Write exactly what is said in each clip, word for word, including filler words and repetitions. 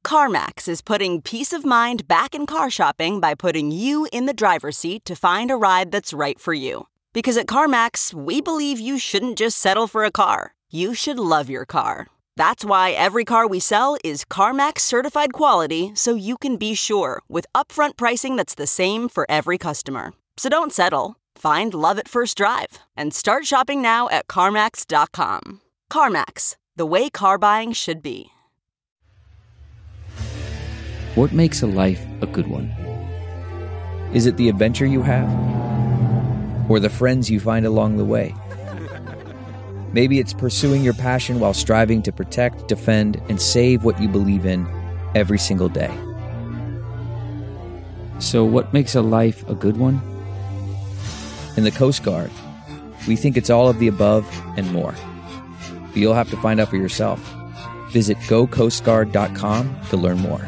CarMax is putting peace of mind back in car shopping by putting you in the driver's seat to find a ride that's right for you. Because at CarMax, we believe you shouldn't just settle for a car. You should love your car. That's why every car we sell is CarMax certified quality, so you can be sure with upfront pricing that's the same for every customer. So don't settle. Find love at first drive and start shopping now at CarMax dot com. CarMax, the way car buying should be. What makes a life a good one? Is it the adventure you have? Or the friends you find along the way? Maybe it's pursuing your passion while striving to protect, defend, and save what you believe in every single day. So what makes a life a good one? In the Coast Guard, we think it's all of the above and more. But you'll have to find out for yourself. Visit go coast guard dot com to learn more.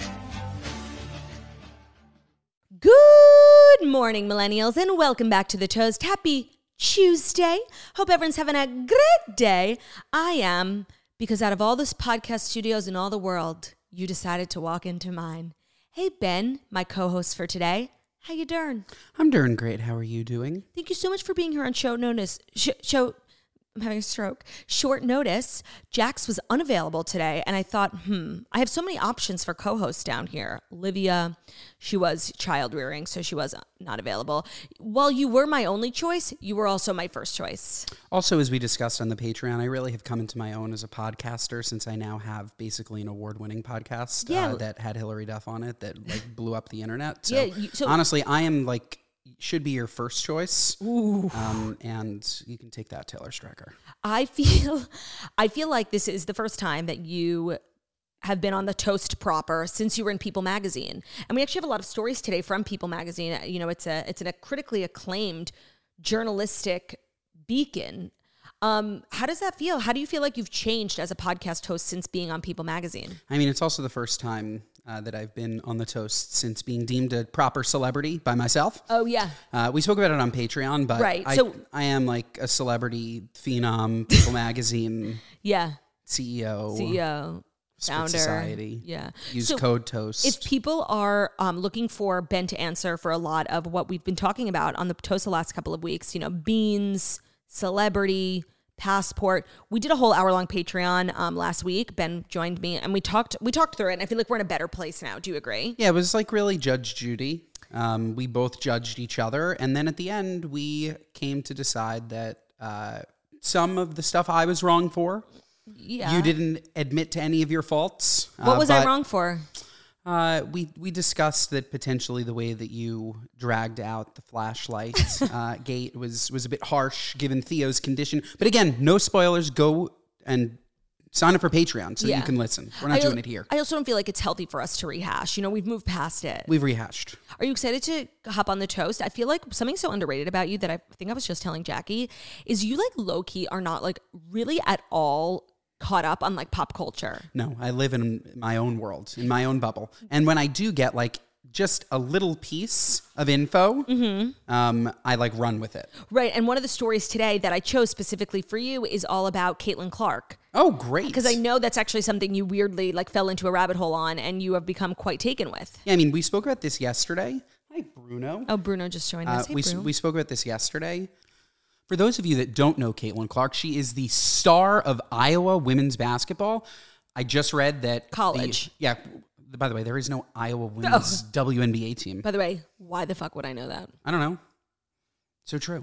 Good morning, millennials, and welcome back to The Toast. Happy Tuesday. Hope everyone's having a great day. I am, because out of all those podcast studios in all the world, you decided to walk into mine. Hey, Ben, my co-host for today. How you doing? I'm doing great. How are you doing? Thank you so much for being here on show notice. Sh- show... I'm having a stroke. Short notice. Jax was unavailable today, and I thought, hmm, I have so many options for co-hosts down here. Olivia, she was child rearing, so she was not available. While you were my only choice, you were also my first choice. Also, as we discussed on the Patreon, I really have come into my own as a podcaster since I now have basically an award-winning podcast yeah. uh, that had Hillary Duff on it that like blew up the internet. So, yeah, you, so honestly, I am like... should be your first choice. Ooh. Um, and you can take that, Taylor Strecker. I feel I feel like this is the first time that you have been on the Toast proper since you were in People Magazine. And we actually have a lot of stories today from People Magazine. You know, it's a it's a critically acclaimed journalistic beacon. Um, how does that feel? How do you feel like you've changed as a podcast host since being on People Magazine? I mean, it's also the first time uh, that I've been on the Toast since being deemed a proper celebrity by myself. Oh, yeah. Uh, we spoke about it on Patreon, but right. I, so, I am like a celebrity phenom, People Magazine yeah. C E O. C E O. Founder. Society. Yeah. Use so code Toast. If people are um, looking for Ben to answer for a lot of what we've been talking about on the Toast the last couple of weeks, you know, beans, celebrity, passport. We did a whole hour long Patreon um, last week. Ben joined me and we talked we talked through it, and I feel like we're in a better place now. Do you agree? Yeah, it was like really Judge Judy. Um, we both judged each other, and then at the end we came to decide that uh, some of the stuff I was wrong for. Yeah. You didn't admit to any of your faults. What uh, was I wrong for? Uh, we we discussed that potentially the way that you dragged out the flashlight uh, gate was was a bit harsh given Theo's condition. But again, no spoilers. Go and sign up for Patreon so Yeah. you can listen. We're not I, doing it here. I also don't feel like it's healthy for us to rehash. You know, we've moved past it. We've rehashed. Are you excited to hop on the Toast? I feel like something so underrated about you that I think I was just telling Jackie is you like low key are not like really at all caught up on like pop culture. No, I live in my own world, in my own bubble. And when I do get like just a little piece of info, mm-hmm. um, I like run with it. Right. And one of the stories today that I chose specifically for you is all about Caitlin Clark. Oh, great. Because I know that's actually something you weirdly like fell into a rabbit hole on and you have become quite taken with. Yeah, I mean, we spoke about this yesterday. Hi, Bruno. Oh, Bruno just joined us. Uh, hey, we, Bruno. we spoke about this yesterday. For those of you that don't know Caitlin Clark, she is the star of Iowa women's basketball. I just read that... College. The, yeah. By the way, there is no Iowa women's oh. W N B A team. By the way, why the fuck would I know that? I don't know. So true.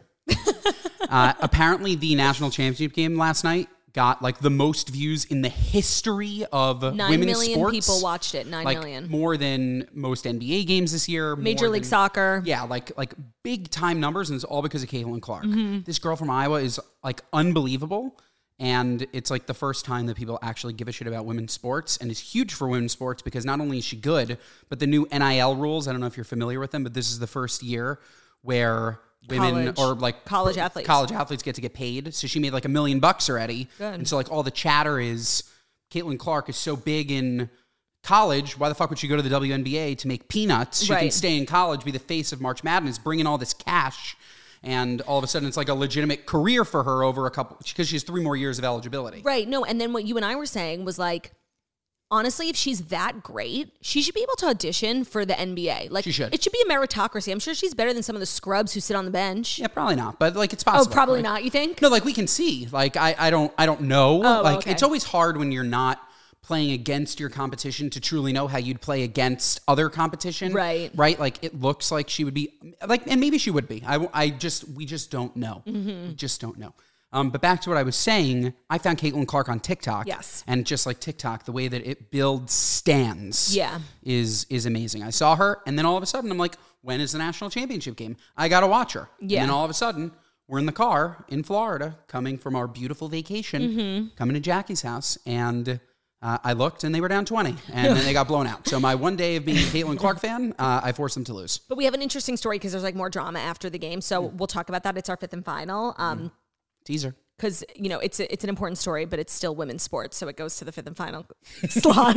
uh, apparently, the national championship game last night got like the most views in the history of Nine women's million sports. people watched it. Nine like, million. More than most N B A games this year. Major League than, Soccer. Yeah, like like big time numbers, and it's all because of Caitlin Clark. Mm-hmm. This girl from Iowa is like unbelievable. And it's like the first time that people actually give a shit about women's sports, and it's huge for women's sports because not only is she good, but the new N I L rules, I don't know if you're familiar with them, but this is the first year where women college. or like college athletes college athletes get to get paid. So she made like a million bucks already. Good. And so like all the chatter is Caitlin Clark is so big in college. Why the fuck would she go to the W N B A to make peanuts? She right. can stay in college, be the face of March Madness, bring in all this cash. And all of a sudden, it's like a legitimate career for her over a couple, because she has three more years of eligibility. Right. No. And then what you and I were saying was like, honestly, if she's that great, she should be able to audition for the N B A. Like, She should. It should be a meritocracy. I'm sure she's better than some of the scrubs who sit on the bench. Yeah, probably not, but like it's Oh, possible. probably Like, not, you think? No, like we can see. Like I, I don't, I don't know. Oh, like okay. it's always hard when you're not playing against your competition to truly know how you'd play against other competition. Right. Right. Like it looks like she would be like, and maybe she would be. I, I just, we just don't know. Mm-hmm. We just don't know. Um, but back to what I was saying, I found Caitlin Clark on TikTok. Yes. And just like TikTok, the way that it builds stands Yeah. is is amazing. I saw her, and then all of a sudden, I'm like, when is the national championship game? I got to watch her. Yeah. And then all of a sudden, we're in the car in Florida, coming from our beautiful vacation, Mm-hmm. coming to Jackie's house, and uh, I looked, and they were down twenty, and then they got blown out. So my one day of being a Caitlin Clark fan, uh, I forced them to lose. But we have an interesting story because there's like more drama after the game. So we'll talk about that. It's our fifth and final. Um, Teaser. Because, you know, it's a, it's an important story, but it's still women's sports, so it goes to the fifth and final slot.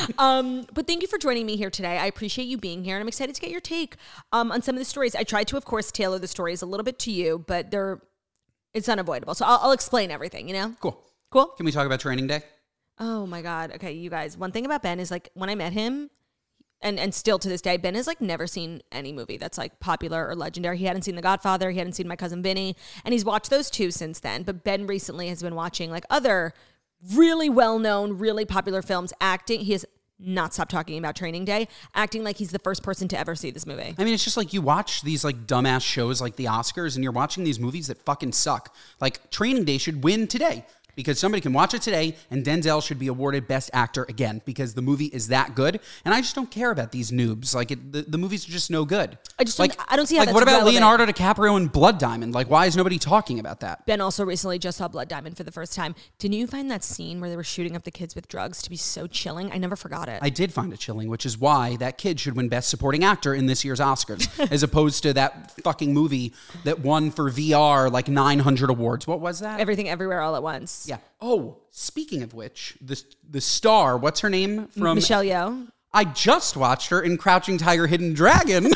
Um, but thank you for joining me here today. I appreciate you being here, and I'm excited to get your take um, on some of the stories. I tried to, of course, tailor the stories a little bit to you, but they're it's unavoidable. So I'll, I'll explain everything, you know? Cool. Cool? Can we talk about training day? Oh, my God. Okay, you guys. One thing about Ben is, like, when I met him, And and still to this day, Ben has like never seen any movie that's like popular or legendary. He hadn't seen The Godfather. He hadn't seen My Cousin Vinny. And he's watched those two since then. But Ben recently has been watching like other really well-known, really popular films, acting. He has not stopped talking about Training Day, acting like he's the first person to ever see this movie. I mean, it's just like you watch these like dumbass shows like the Oscars, and you're watching these movies that fucking suck. Like Training Day should win today. Because somebody can watch it today, and Denzel should be awarded Best Actor again because the movie is that good. And I just don't care about these noobs. Like it, the, the movies are just no good. I just like don't, I don't see how like that's what about relevant. Leonardo DiCaprio and Blood Diamond? Like why is nobody talking about that? Ben also recently just saw Blood Diamond for the first time. Didn't you find that scene where they were shooting up the kids with drugs to be so chilling? I never forgot it. I did find it chilling, which is why that kid should win Best Supporting Actor in this year's Oscars, as opposed to that fucking movie that won for V R like nine hundred awards. What was that? Everything Everywhere All at Once. Yeah. Oh, speaking of which, the the star, what's her name from Michelle Yeoh. I just watched her in Crouching Tiger, Hidden Dragon,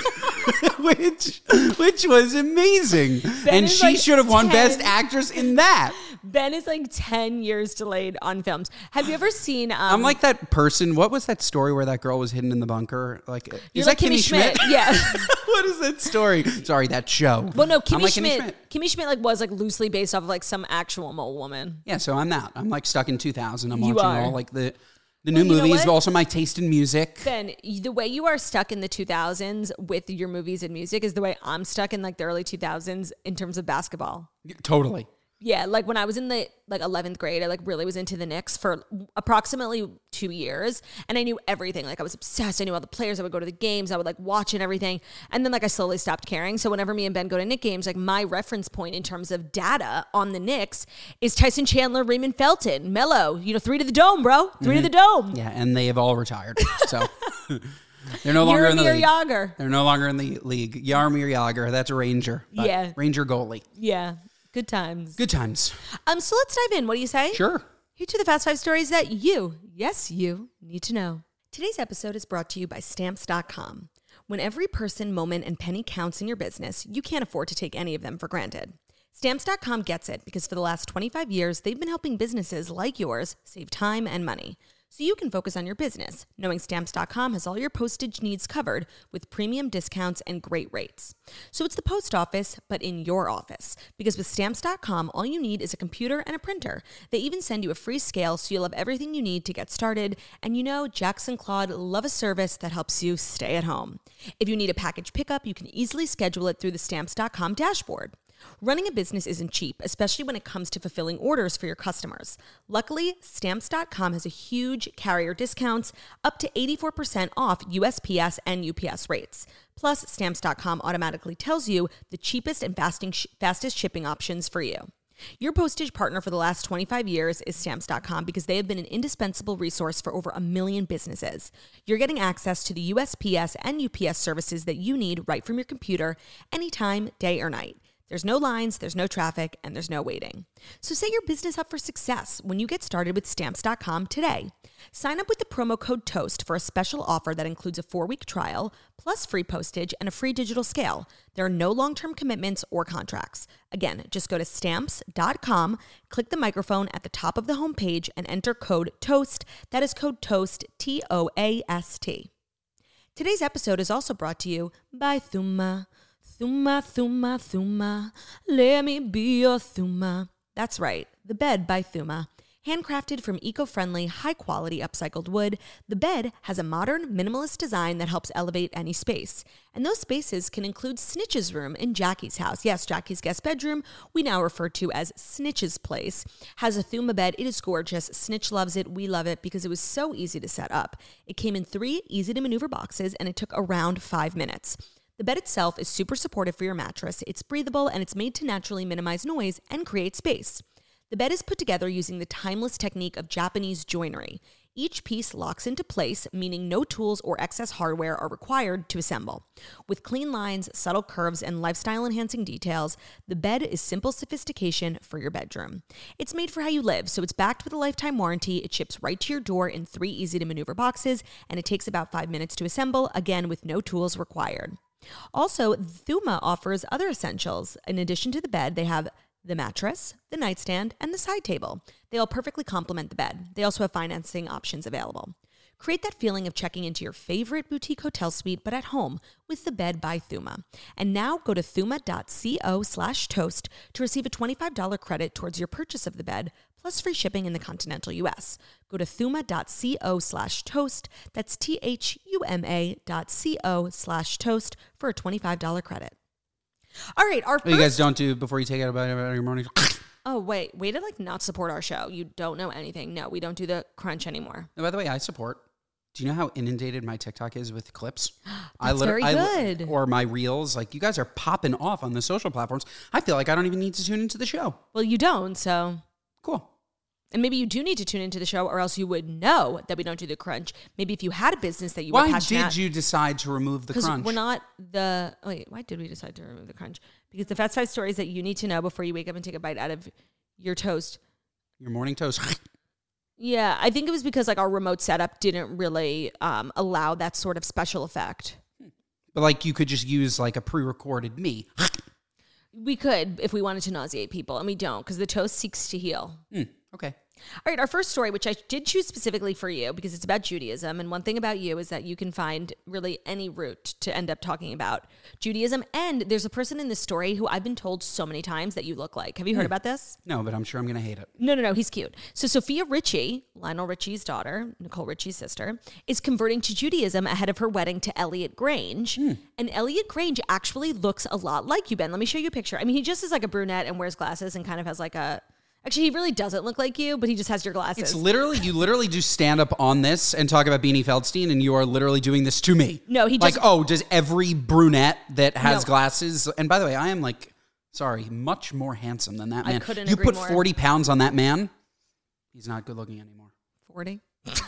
which which was amazing, Ben and is she like should have won ten. Best Actress in that. Ben is like ten years delayed on films. Have you ever seen... Um, I'm like that person. What was that story where that girl was hidden in the bunker? Like, You're is like that Kimmy, Kimmy Schmidt? Schmidt. Yeah. What is that story? Sorry, that show. Well, no, I'm Kimmy like Schmidt. Kimmy Schmidt. Kimmy Schmidt like was like loosely based off of like some actual mole woman. Yeah, so I'm that. I'm like stuck in two thousand. I'm You watching are. all like the the Well, new you know movies, what? but also my taste in music. Ben, the way you are stuck in the two thousands with your movies and music is the way I'm stuck in like the early two thousands in terms of basketball. Totally. Yeah, like when I was in the like eleventh grade, I like really was into the Knicks for approximately two years, and I knew everything. Like I was obsessed. I knew all the players. I would go to the games. I would like watch and everything. And then like I slowly stopped caring. So whenever me and Ben go to Knicks games, like my reference point in terms of data on the Knicks is Tyson Chandler, Raymond Felton, Melo. You know, three to the dome, bro. Three to the dome. Yeah, and they have all retired. So they're no longer in the Jaromir league. Jagr. They're no longer in the league. Jaromir Jagr, that's a Ranger. but Yeah. Ranger goalie. Yeah, good times. Good times. Um, so let's dive in. What do you say? Sure. Here to the fast five stories that you, yes, you, need to know. Today's episode is brought to you by Stamps dot com. When every person, moment, and penny counts in your business, you can't afford to take any of them for granted. Stamps dot com gets it because for the last twenty-five years, they've been helping businesses like yours save time and money. So you can focus on your business, knowing Stamps dot com has all your postage needs covered with premium discounts and great rates. So it's the post office, but in your office. Because with Stamps dot com, all you need is a computer and a printer. They even send you a free scale so you'll have everything you need to get started. And you know, Jackson Claude love a service that helps you stay at home. If you need a package pickup, you can easily schedule it through the Stamps dot com dashboard. Running a business isn't cheap, especially when it comes to fulfilling orders for your customers. Luckily, Stamps dot com has a huge carrier discounts, up to eighty-four percent off U S P S and U P S rates. Plus, Stamps dot com automatically tells you the cheapest and fastest shipping options for you. Your postage partner for the last twenty-five years is Stamps dot com because they have been an indispensable resource for over a million businesses. You're getting access to the U S P S and U P S services that you need right from your computer anytime, day or night. There's no lines, there's no traffic, and there's no waiting. So set your business up for success when you get started with Stamps dot com today. Sign up with the promo code TOAST for a special offer that includes a four-week trial, plus free postage and a free digital scale. There are no long-term commitments or contracts. Again, just go to Stamps dot com, click the microphone at the top of the homepage, and enter code TOAST. That is code TOAST, T O A S T. Today's episode is also brought to you by Thuma. Thuma, Thuma, Thuma, let me be your Thuma. That's right, the bed by Thuma. Handcrafted from eco-friendly, high-quality upcycled wood, the bed has a modern, minimalist design that helps elevate any space. And those spaces can include Snitch's room in Jackie's house. Yes, Jackie's guest bedroom, we now refer to as Snitch's place, has a Thuma bed. It is gorgeous. Snitch loves it. We love it because it was so easy to set up. It came in three easy-to-maneuver boxes, and it took around five minutes. The bed itself is super supportive for your mattress. It's breathable, and it's made to naturally minimize noise and create space. The bed is put together using the timeless technique of Japanese joinery. Each piece locks into place, meaning no tools or excess hardware are required to assemble. With clean lines, subtle curves, and lifestyle-enhancing details, the bed is simple sophistication for your bedroom. It's made for how you live, so it's backed with a lifetime warranty. It ships right to your door in three easy-to-maneuver boxes, and it takes about five minutes to assemble, again with no tools required. Also, Thuma offers other essentials. In addition to the bed, they have the mattress, the nightstand, and the side table. They all perfectly complement the bed. They also have financing options available. Create that feeling of checking into your favorite boutique hotel suite, but at home, with the bed by Thuma. And now go to thuma.co slash toast to receive a twenty-five dollars credit towards your purchase of the bed, plus free shipping in the continental U S. Go to thuma.co slash toast. That's T-H-U-M-A dot C-O slash toast for a twenty-five dollars credit. All right, our What first... you guys don't do before you take out about your morning. Oh, wait. Way to, like, not support our show. You don't know anything. No, we don't do the crunch anymore. And by the way, I support. Do you know how inundated my TikTok is with clips? That's very I, good. Or my reels. Like, you guys are popping off on the social platforms. I feel like I don't even need to tune into the show. Well, you don't, so... Cool. And maybe you do need to tune into the show, or else you would know that we don't do the crunch. Maybe if you had a business that you why were passionate... Why did you decide to remove the crunch? Because we're not the... Oh, wait, why did we decide to remove the crunch? Because the Fast Five stories that you need to know before you wake up and take a bite out of your toast. Your morning toast. Yeah, I think it was because like our remote setup didn't really um, allow that sort of special effect. But like you could just use like a pre-recorded me. We could if we wanted to nauseate people, and we don't because the toast seeks to heal. Mm, okay. All right, our first story, which I did choose specifically for you because it's about Judaism. And one thing about you is that you can find really any route to end up talking about Judaism. And there's a person in this story who I've been told so many times that you look like. Have you heard mm. about this? No, but I'm sure I'm going to hate it. No, no, no. He's cute. So Sophia Richie, Lionel Richie's daughter, Nicole Richie's sister, is converting to Judaism ahead of her wedding to Elliot Grange. Mm. And Elliot Grange actually looks a lot like you, Ben. Let me show you a picture. I mean, he just is like a brunette and wears glasses and kind of has like a... Actually, he really doesn't look like you, but he just has your glasses. It's literally, you literally do stand up on this and talk about Beanie Feldstein, and you are literally doing this to me. No, he just... Like, oh, does every brunette that has no. glasses... And by the way, I am like, sorry, much more handsome than that man. I couldn't You agree put more. forty pounds on that man, he's not good looking anymore. forty?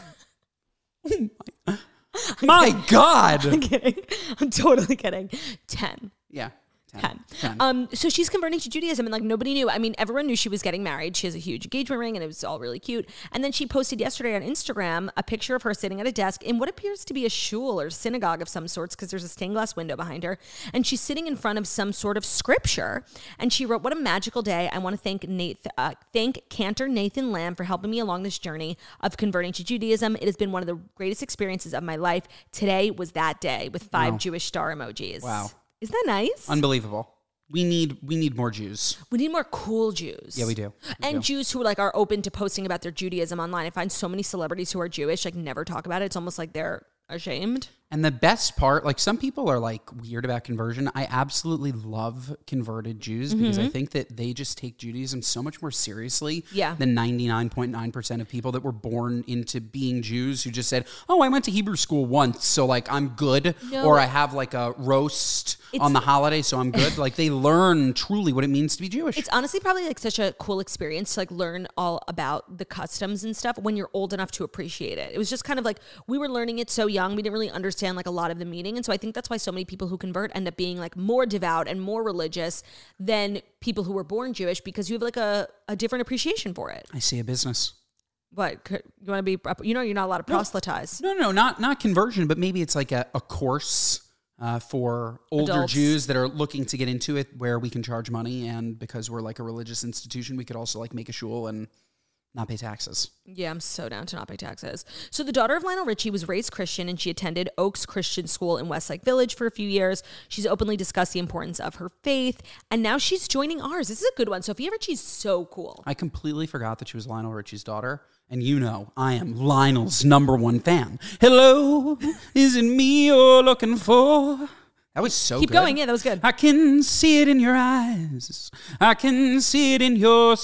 Oh my, my God. I'm kidding. I'm totally kidding. ten. Yeah. ten. ten. Um, so she's converting to Judaism, and like nobody knew. I mean, everyone knew she was getting married. She has a huge engagement ring, and it was all really cute. And then she posted yesterday on Instagram a picture of her sitting at a desk in what appears to be a shul or synagogue of some sorts, because there's a stained glass window behind her, and she's sitting in front of some sort of scripture. And she wrote, "What a magical day! I want to thank Nathan, uh, thank Cantor Nathan Lamb for helping me along this journey of converting to Judaism. It has been one of the greatest experiences of my life. Today was that day," with five wow. Jewish star emojis. Wow. Isn't that nice? Unbelievable. We need we need more Jews. We need more cool Jews. Yeah, we do. We and do. Jews who like are open to posting about their Judaism online. I find so many celebrities who are Jewish like never talk about it. It's almost like they're ashamed. And the best part, like some people are like weird about conversion. I absolutely love converted Jews because Mm-hmm. I think that they just take Judaism so much more seriously Yeah. than ninety-nine point nine percent of people that were born into being Jews who just said, oh, I went to Hebrew school once, so like I'm good. No. Or I have like a roast It's- on the holiday, so I'm good. Like they learn truly what it means to be Jewish. It's honestly probably like such a cool experience to like learn all about the customs and stuff when you're old enough to appreciate it. It was just kind of like we were learning it so young. We didn't really understand understand like a lot of the meaning. And so I think that's why so many people who convert end up being like more devout and more religious than people who were born Jewish, because you have like a, a different appreciation for it. I see a business. What, you want to be, you know, you're not allowed to proselytize. No, no, not not conversion, but maybe it's like a, a course uh, for older Adults. Jews that are looking to get into it, where we can charge money, and because we're like a religious institution, we could also like make a shul and not pay taxes. Yeah, I'm so down to not pay taxes. So the daughter of Lionel Richie was raised Christian, and she attended Oaks Christian School in Westlake Village for a few years. She's openly discussed the importance of her faith, and now she's joining ours. This is a good one. Sophia Richie's so cool. I completely forgot that she was Lionel Richie's daughter. And you know, I am Lionel's number one fan. Hello, is it me you're looking for? That was so Keep good. going. Yeah, that was good. I can see it in your eyes. I can see it in your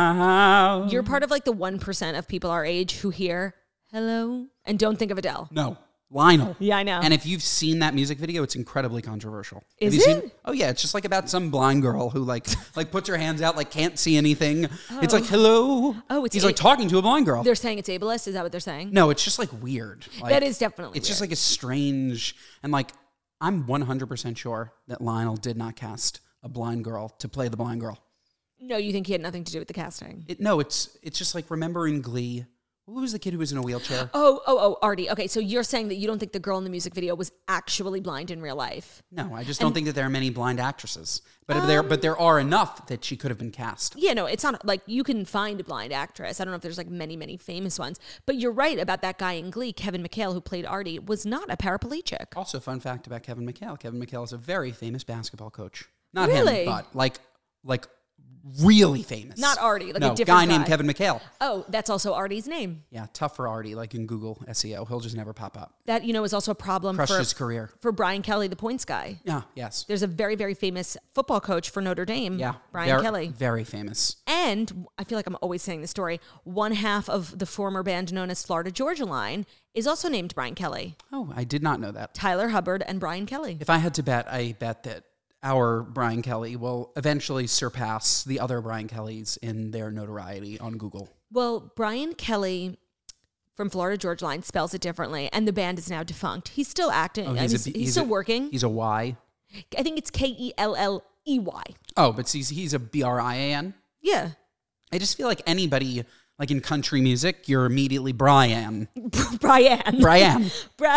smile. You're part of like the one percent of people our age who hear hello and don't think of Adele. No, Lionel. Yeah, I know. And if you've seen that music video, it's incredibly controversial. Is Have you it? Seen? Oh yeah, it's just like about some blind girl who like like puts her hands out, like can't see anything. It's like hello. Oh, it's he's a- like talking to a blind girl. They're saying it's ableist. Is that what they're saying? No, it's just like weird. Like, That is definitely It's just weird. like a strange, and like I'm one hundred percent sure that Lionel did not cast a blind girl to play the blind girl. No, you think he had nothing to do with the casting? It, no, it's it's just like remember in Glee. Who was the kid who was in a wheelchair? Oh, oh, oh, Artie. Okay, so you're saying that you don't think the girl in the music video was actually blind in real life? No, I just don't think that there are many blind actresses. But there but there are enough that she could have been cast. Yeah, no, it's not like you can find a blind actress. I don't know if there's like many, many famous ones, but you're right about that guy in Glee, Kevin McHale, who played Artie, was not a paraplegic. Also, fun fact about Kevin McHale. Kevin McHale is a very famous basketball coach. Not Really? him, but like like really famous. Not Artie, like a no, different guy named guy. Kevin McHale. Oh, that's also Artie's name. Yeah, tough for Artie, like in Google S E O. He'll just never pop up. That, you know, is also a problem Crushed for, his career. for Brian Kelly, the points guy. Yeah, yes. There's a very, very famous football coach for Notre Dame, Yeah. Brian very, Kelly. Very famous. And I feel like I'm always saying the story. One half of the former band known as Florida Georgia Line is also named Brian Kelly. Oh, I did not know that. Tyler Hubbard and Brian Kelly. If I had to bet, I bet that our Brian Kelly will eventually surpass the other Brian Kellys in their notoriety on Google. Well, Brian Kelly from Florida Georgia Line spells it differently, and the band is now defunct. He's still acting. Oh, he's, a he's, B- still a- working. He's a Y. I think it's K E L L E Y. Oh, but he's, he's a B R I A N. Yeah. I just feel like anybody, like in country music, you're immediately Brian. Brian. Brian.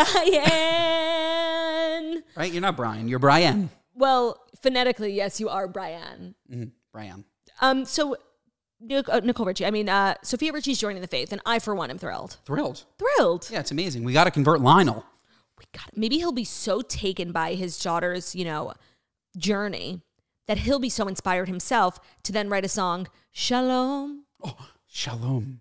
Brian. Right? You're not Brian. You're Brian. Well, phonetically, yes, you are Brian. Mm, Brian. Um. So, Nic- uh, Nicole Richie, I mean, uh, Sophia Richie's joining the faith, and I, for one, am thrilled. Thrilled. Thrilled. Yeah, it's amazing. We got to convert Lionel. We got Maybe he'll be so taken by his daughter's, you know, journey that he'll be so inspired himself to then write a song, Shalom. Oh, shalom.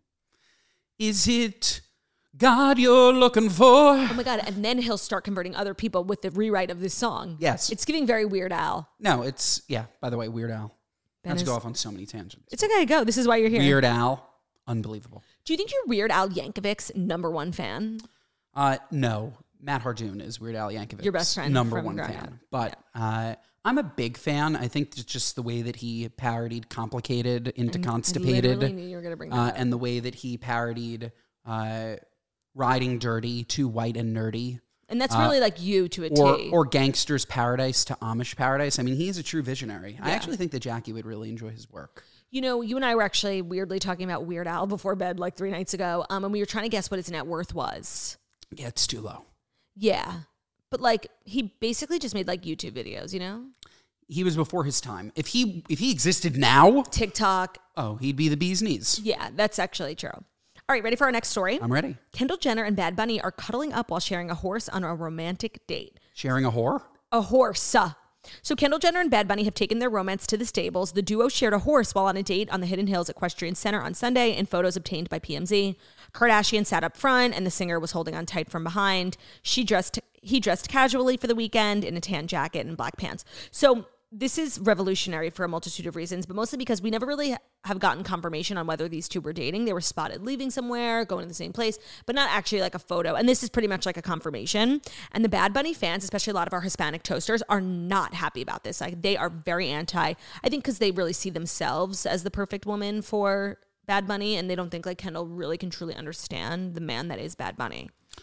Is it God you're looking for? Oh my God. And then he'll start converting other people with the rewrite of this song. Yes. It's giving very Weird Al. No, it's, yeah, by the way, Weird Al. Ben Not to is- go off on so many tangents. It's okay to go. This is why you're here. Weird Al, unbelievable. Do you think you're Weird Al Yankovic's number one fan? Uh, no, Matt Harjoon is Weird Al Yankovic's Your best friend number from one growing fan. up. But uh, I'm a big fan. I think it's just the way that he parodied "Complicated" into I "Constipated," literally knew you were going to bring that uh, up. and the way that he parodied uh, "Riding Dirty" to "White and Nerdy." And that's really like you to a T. Or, or Gangster's Paradise to Amish Paradise. I mean, he's a true visionary. I Yeah. actually think that Jackie would really enjoy his work. You know, you and I were actually weirdly talking about Weird Al before bed like three nights ago, um, and we were trying to guess what his net worth was. Yeah, it's too low. Yeah. But like, he basically just made like YouTube videos, you know? He was before his time. If he if he existed now, TikTok. oh, he'd be the bee's knees. Yeah, that's actually true. All right, ready for our next story? I'm ready. Kendall Jenner and Bad Bunny are cuddling up while sharing a horse on a romantic date. Sharing a whore? A horse. uh. So Kendall Jenner and Bad Bunny have taken their romance to the stables. The duo shared a horse while on a date on the Hidden Hills Equestrian Center on Sunday in photos obtained by P M Z. Kardashian sat up front and the singer was holding on tight from behind. She dressed, he dressed casually for the weekend in a tan jacket and black pants. So this is revolutionary for a multitude of reasons, but mostly because we never really have gotten confirmation on whether these two were dating. They were spotted leaving somewhere, going to the same place, but not actually like a photo. And this is pretty much like a confirmation. And the Bad Bunny fans, especially a lot of our Hispanic toasters, are not happy about this. Like, they are very anti, I think because they really see themselves as the perfect woman for Bad Bunny, and they don't think like Kendall really can truly understand the man that is Bad Bunny.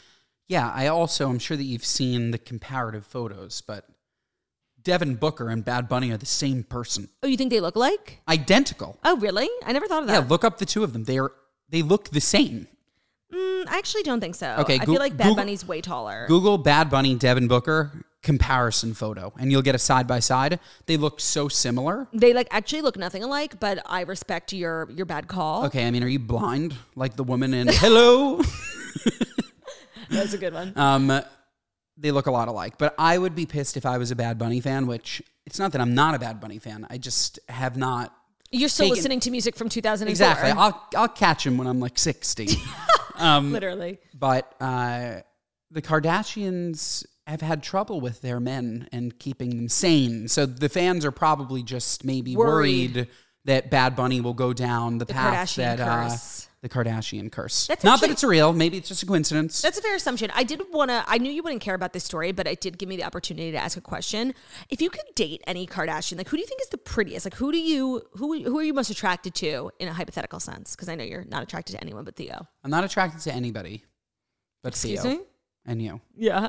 Yeah, I also, I'm sure that you've seen the comparative photos, but Devin Booker and Bad Bunny are the same person. Oh, you think they look alike? Identical. Oh, really? I never thought of that. Yeah, look up the two of them. They're they look the same. Mm, I actually don't think so. Okay, I Go- feel like Bad Google- Bunny's way taller. Google Bad Bunny, Devin Booker comparison photo, and you'll get a side by side. They look so similar. They like actually look nothing alike, but I respect your your bad call. Okay, I mean, are you blind like the woman in Hello? That's a good one. Um, they look a lot alike, but I would be pissed if I was a Bad Bunny fan, which it's not that I'm not a Bad Bunny fan. I just have not. You're still taken- listening to music from two thousand four. Exactly. I'll, I'll catch him when I'm like sixty. um, Literally. But uh, the Kardashians have had trouble with their men and keeping them sane. So the fans are probably just maybe worried, Worried. that Bad Bunny will go down the, The path Kardashian that uh, curse. the Kardashian curse. That's Not actually- that it's real. Maybe it's just a coincidence. That's a fair assumption. I did want to, I knew you wouldn't care about this story, but it did give me the opportunity to ask a question. If you could date any Kardashian, like who do you think is the prettiest? Like who do you, who, who are you most attracted to in a hypothetical sense? Because I know you're not attracted to anyone but Theo. I'm not attracted to anybody but Excuse Theo me? and you. Yeah.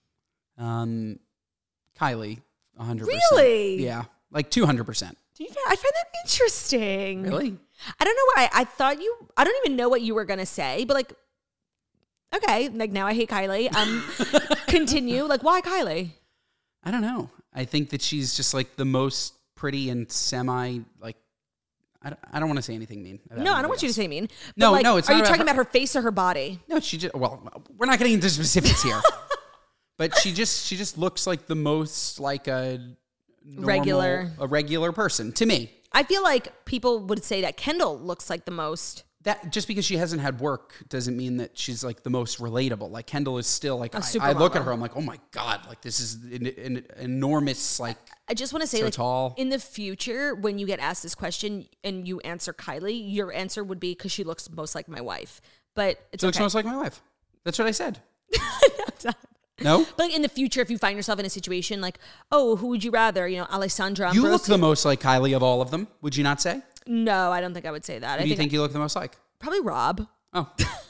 Um, Kylie, one hundred percent. Really? Yeah, like two hundred percent. Do you, I find that interesting. Really? I don't know why. I thought you, I don't even know what you were going to say, but like, okay, like now I hate Kylie. Um, continue. Like, why Kylie? I don't know. I think that she's just like the most pretty and semi, like, I don't, I don't want to say anything mean. about No, I don't anybody want you to else. say mean. But No, like, no, it's Are not you about talking her. about her face or her body? No, she just, well, we're not getting into specifics here. But she just, she just looks like the most like a normal, Regular. a regular person to me. I feel like people would say that Kendall looks like the most. That just because she hasn't had work doesn't mean that she's like the most relatable. Like Kendall is still like, A I, I look supermodel. at her, I'm like, oh my God, like this is an, an enormous, like, I just want to say, So like, tall. in the future, when you get asked this question and you answer Kylie, your answer would be because she looks most like my wife. But it's she looks okay. most like my wife. That's what I said. It's not- No? But like in the future, if you find yourself in a situation like, oh, who would you rather? You know, Alessandra You look Ambrosio? the most like Kylie of all of them, would you not say? No, I don't think I would say that. Who I do you think, think you look the most like? probably Rob. Oh,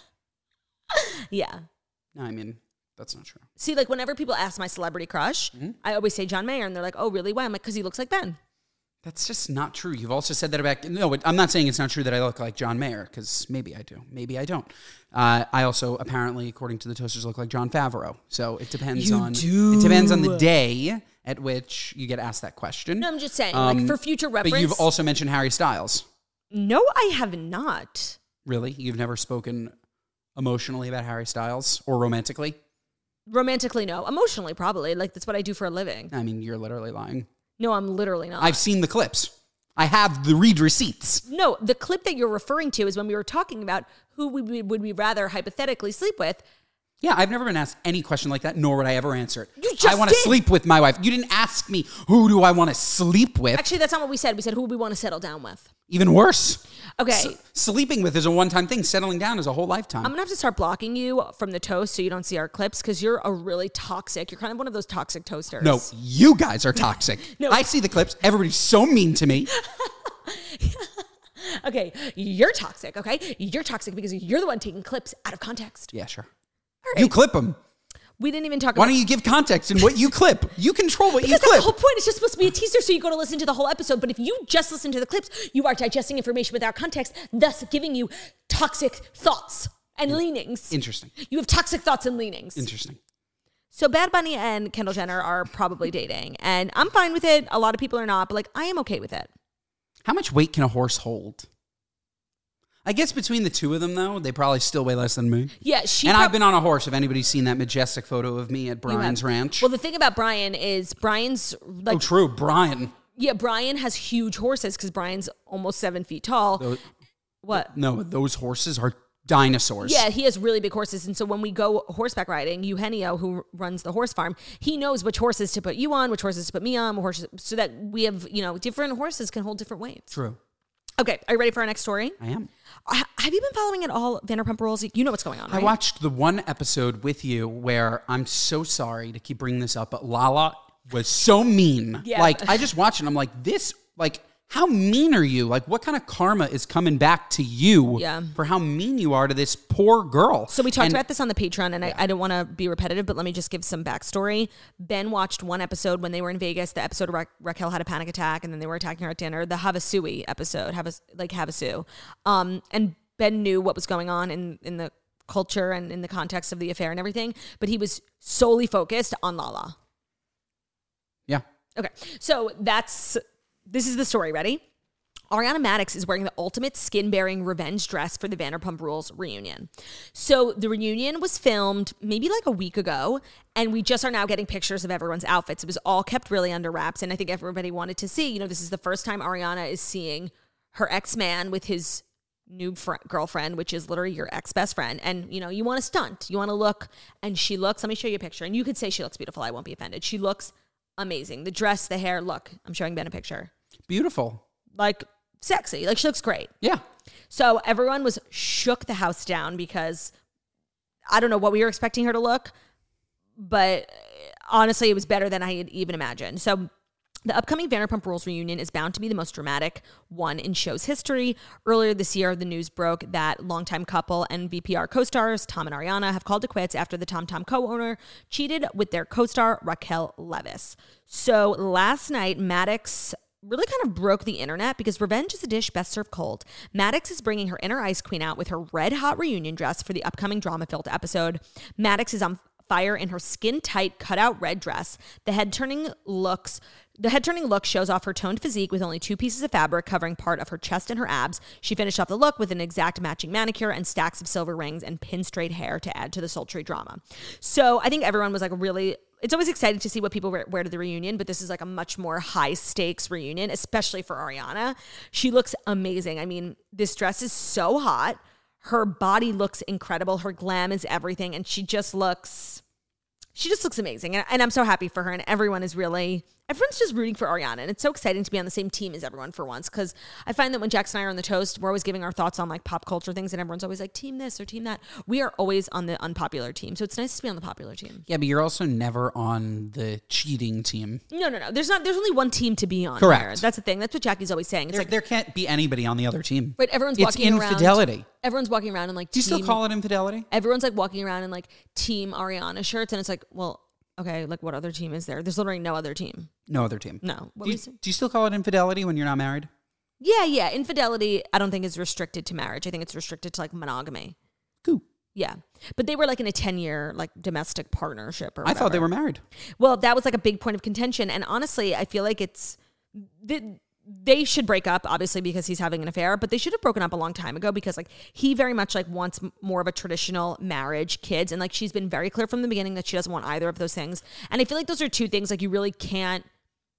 Yeah. no, I mean, that's not true. See, like whenever people ask my celebrity crush, Mm-hmm. I always say John Mayer, and they're like, "Oh, really? Why?" I'm like, "Because he looks like Ben." That's just not true. You've also said that about, no, it- I'm not saying it's not true that I look like John Mayer, because maybe I do. Maybe I don't. Uh, I also, apparently, according to the Toasters, look like John Favreau. So it depends You on, do. it depends on the day at which you get asked that question. No, I'm just saying, Um, like for future reference. But you've also mentioned Harry Styles. No, I have not. Really? You've never spoken emotionally about Harry Styles or romantically? Romantically, no. Emotionally, probably. Like that's what I do for a living. I mean, you're literally lying. No, I'm literally not. I've seen the clips. I have the read receipts. no, the clip that you're referring to is when we were talking about who we would, would we rather hypothetically sleep with. Yeah, I've never been asked any question like that, nor would I ever answer it. You just I want to did. sleep with my wife. You didn't ask me, who do I want to sleep with? Actually, that's not what we said. We said who we want to settle down with. Even worse. Okay. S- sleeping with is a one-time thing. Settling down is a whole lifetime. I'm gonna have to start blocking you from the toast so you don't see our clips because you're a really toxic. You're kind of one of those toxic toasters. no, you guys are toxic. No. I see the clips. Everybody's so mean to me. Okay, you're toxic. Okay, you're toxic because you're the one taking clips out of context. Yeah, sure. right. You clip them. We didn't even talk Why about. don't you give context in what you clip? You control what Because you that's clip. the whole point. It's just supposed to be a teaser, so you go to listen to the whole episode. But if you just listen to the clips, you are digesting information without context, thus giving you toxic thoughts and leanings. Interesting. You have toxic thoughts and leanings. Interesting. So Bad Bunny and Kendall Jenner are probably dating, and I'm fine with it. A lot of people are not, but like I am okay with it. How much weight can a horse hold? I guess between the two of them, though, they probably still weigh less than me. Yeah, she. and prob- I've been on a horse. If anybody's seen that majestic photo of me at You have- Brian's ranch. Well, the thing about Brian is Brian's like oh, true. Brian. yeah, Brian has huge horses because Brian's almost seven feet tall. Those- What? No, those horses are dinosaurs. Yeah, he has really big horses. And so when we go horseback riding, Eugenio, who runs the horse farm, he knows which horses to put you on, which horses to put me on, horses, so that we have, you know, different horses can hold different weights. True. Okay, are you ready for our next story? I am. Uh, have you been following at all Vanderpump Rules? You know what's going on, I right? watched the one episode with you where I'm so sorry to keep bringing this up, but Lala was so mean. Yeah. Like, I just watched it and I'm like, this, like, how mean are you? Like, what kind of karma is coming back to you Yeah. for how mean you are to this poor girl? So we talked And- about this on the Patreon, and I, I don't want to be repetitive, but let me just give some backstory. Ben watched one episode when they were in Vegas, the episode Ra- Raquel had a panic attack, and then they were attacking her at dinner, the Havasui episode, Havas, like Havasu. Um, and Ben knew what was going on in, in the culture and in the context of the affair and everything, but he was solely focused on Lala. Yeah. Okay, so that's, this is the story. Ready? Ariana Madix is wearing the ultimate skin-bearing revenge dress for the Vanderpump Rules reunion. So the reunion was filmed maybe like a week ago, and we just are now getting pictures of everyone's outfits. It was all kept really under wraps, and I think everybody wanted to see, you know, this is the first time Ariana is seeing her ex-man with his new fr- girlfriend, which is literally your ex-best friend. And, you know, you want to stunt. You want to look, and she looks, let me show you a picture, and you could say she looks beautiful. I won't be offended. She looks amazing. The dress, the hair, look, I'm showing Ben a picture. Beautiful. Like, sexy. Like, she looks great. Yeah. So everyone was shook the house down because I don't know what we were expecting her to look, but honestly, it was better than I had even imagined. So the upcoming Vanderpump Rules reunion is bound to be the most dramatic one in show's history. Earlier this year, the news broke that longtime couple and V P R co-stars Tom and Ariana have called it quits after the Tom Tom co-owner cheated with their co-star Raquel Leviss. So last night, Madix really kind of broke the internet because revenge is a dish best served cold. Madix is bringing her inner ice queen out with her red hot reunion dress for the upcoming drama-filled episode. Madix is on fire in her skin-tight cutout red dress. The head-turning looks The head-turning look shows off her toned physique with only two pieces of fabric covering part of her chest and her abs. She finished off the look with an exact matching manicure and stacks of silver rings and pin-straight hair to add to the sultry drama. So I think everyone was like really... It's always exciting to see what people wear, wear to the reunion, but this is like a much more high-stakes reunion, especially for Ariana. She looks amazing. I mean, this dress is so hot. Her body looks incredible. Her glam is everything, and she just looks... She just looks amazing, and, and I'm so happy for her, and everyone is really... Everyone's just rooting for Ariana, and it's so exciting to be on the same team as everyone for once, because I find that when Jax and I are on the toast, we're always giving our thoughts on like pop culture things, and everyone's always like, team this or team that. We are always on the unpopular team, so it's nice to be on the popular team. Yeah, but you're also never on the cheating team. No, no, no. There's not. There's only one team to be on. Correct. Here. That's the thing. That's what Jackie's always saying. It's There, like there can't be anybody on the other team. right. Everyone's It's walking infidelity. around. Everyone's walking around and like. Do you team, still call it infidelity? Everyone's like walking around in like Team Ariana shirts, and it's like, well, okay, like what other team is there? There's literally no other team. No other team. No. What Do you, was it? do you still call it infidelity when you're not married? Yeah, yeah. Infidelity, I don't think is restricted to marriage. I think it's restricted to like monogamy. Cool. Yeah. But they were like in a ten year like domestic partnership or I whatever. thought they were married. Well, that was like a big point of contention. And honestly, I feel like it's, they, they should break up, obviously, because he's having an affair, but they should have broken up a long time ago because like he very much like wants m- more of a traditional marriage, kids. And like she's been very clear from the beginning that she doesn't want either of those things. And I feel like those are two things like you really can't,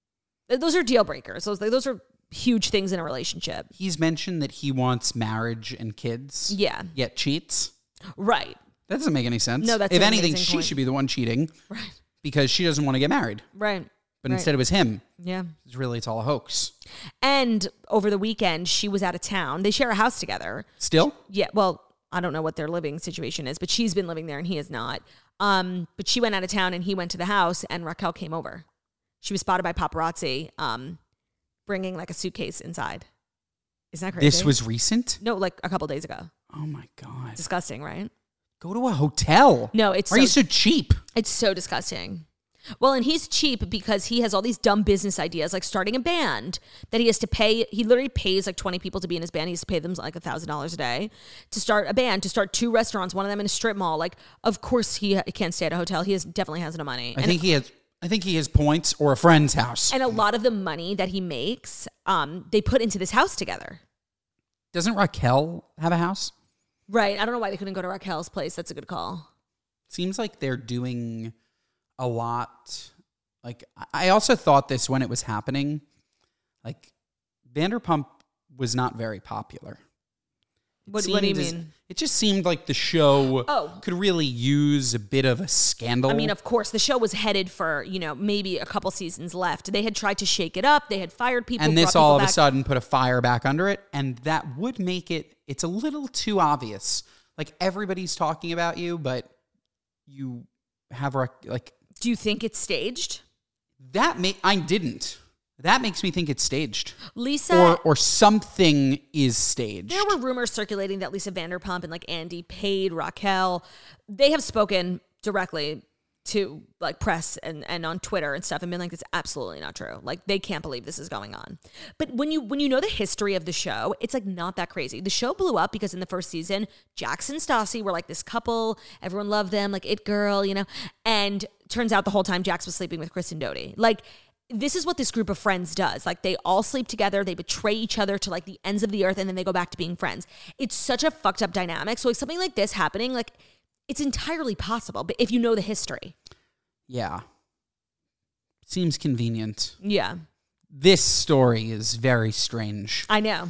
those are deal breakers. Those, like, those are huge things in a relationship. He's mentioned that he wants marriage and kids. Yeah. Yet cheats. Right. That doesn't make any sense. No, that's if an anything, amazing she point. should be the one cheating Right. because she doesn't want to get married. Right. But Right. instead it was him. Yeah. It's really, it's all a hoax. And over the weekend, she was out of town. They share a house together. Still? Yeah, well, I don't know what their living situation is, but she's been living there and he is not. Um, but she went out of town and he went to the house and Raquel came over. She was spotted by paparazzi um, bringing like a suitcase inside. Isn't that crazy? This was recent? No, like a couple days ago. Oh my God. Disgusting, right? Go to a hotel. No, it's Why so, are you so cheap? it's so disgusting. Well, and he's cheap because he has all these dumb business ideas, like starting a band that he has to pay. He literally pays like twenty people to be in his band. He has to pay them like a thousand dollars a day to start a band, to start two restaurants, one of them in a strip mall. Like, of course he he can't stay at a hotel. He has, definitely has no money. I And, think he has I think he has points or a friend's house. and a lot of the money that he makes, um, they put into this house together. Doesn't Raquel have a house? Right. I don't know why they couldn't go to Raquel's place. That's a good call. Seems like they're doing a lot. Like, I also thought this when it was happening. Like, Vanderpump was not very popular. It What, what do you seemed as- mean? It just seemed like the show Oh. could really use a bit of a scandal. I mean, of course, the show was headed for, you know, maybe a couple seasons left. They had tried to shake it up. They had fired people. and brought this people all of a back. sudden put a fire back under it, and that would make it, it's a little too obvious. Like, everybody's talking about you, but you have, rec- like, Do you think it's staged? that may, I didn't. That makes me think it's staged. Lisa... Or or something is staged. There were rumors circulating that Lisa Vanderpump and like Andy paid Raquel. They have spoken directly to like press and, and on Twitter and stuff and been like, it's absolutely not true. Like they can't believe this is going on. But when you when you know the history of the show, it's like not that crazy. The show blew up because in the first season, Jax and Stassi were like this couple. Everyone loved them, like it girl, you know. And turns out the whole time Jax was sleeping with Kristen Doute. Like this is what this group of friends does. Like they all sleep together, they betray each other to like the ends of the earth, and then they go back to being friends. It's such a fucked up dynamic. So like something like this happening, like it's entirely possible, but if you know the history. Yeah. Seems convenient. Yeah. This story is very strange. I know.